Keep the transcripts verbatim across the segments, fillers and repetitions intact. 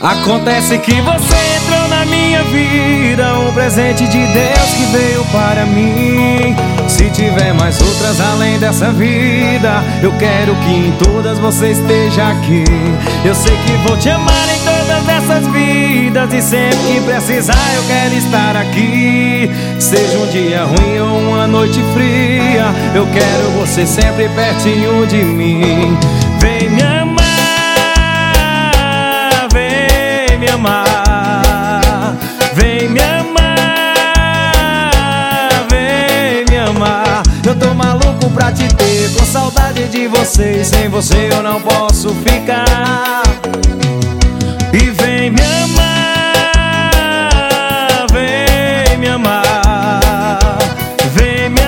Acontece que você entrou na minha vida, um presente de Deus que veio para mim. Se tiver mais outras além dessa vida, eu quero que em todas você esteja aqui. Eu sei que vou te amar em todas essas vidas, e sempre que precisar eu quero estar aqui. Seja um dia ruim ou uma noite fria, eu quero você sempre pertinho de mim. Vem me amar, vem me amar, vem me amar, vem me amar. Eu tô maluco pra te ter, com saudade de você, e sem você eu não posso ficar. E vem me amar, vem me amar, vem me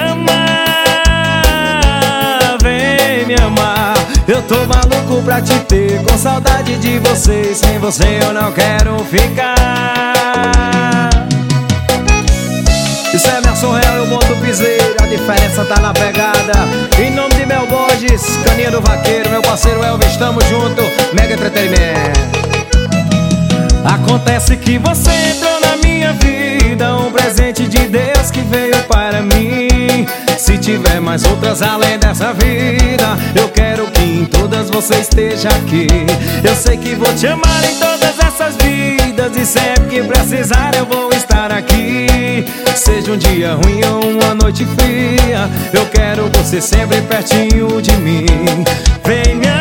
amar, vem me amar. Eu tô maluco pra te ter, com saudade de você, e sem você eu não quero ficar. Isso é Emerson Real, eu boto o piseiro, a diferença tá na pegada. Em nome de Mel Borges, Caninha do Vaqueiro, meu parceiro Elvis, tamo junto, Mega Entretenimento. Acontece que você entrou na minha vida, um presente de Deus que veio para mim. Se tiver mais outras além dessa vida, eu quero que em todas você esteja aqui. Eu sei que vou te amar em todas essas vidas, e sempre que precisar eu vou estar aqui. Seja um dia ruim ou uma noite fria, eu quero você sempre pertinho de mim. Vem me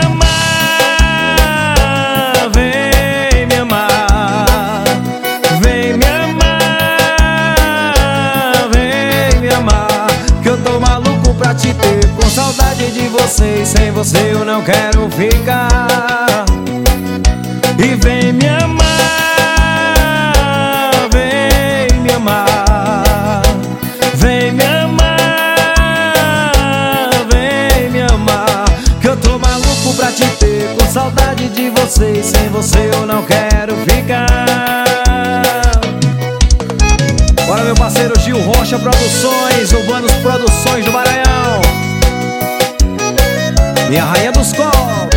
amar, vem me amar, vem me amar, vem me amar. Que eu tô maluco pra te ter, com saudade de você, e sem você eu não quero ficar. E vem me amar, vem me amar, vem me amar, vem me amar. Que eu tô maluco pra te ter, com saudade de você, e sem você eu não quero ficar. Bora, meu parceiro Gil Rocha Produções, Urbanos Produções do Maranhão, e a rainha dos copos,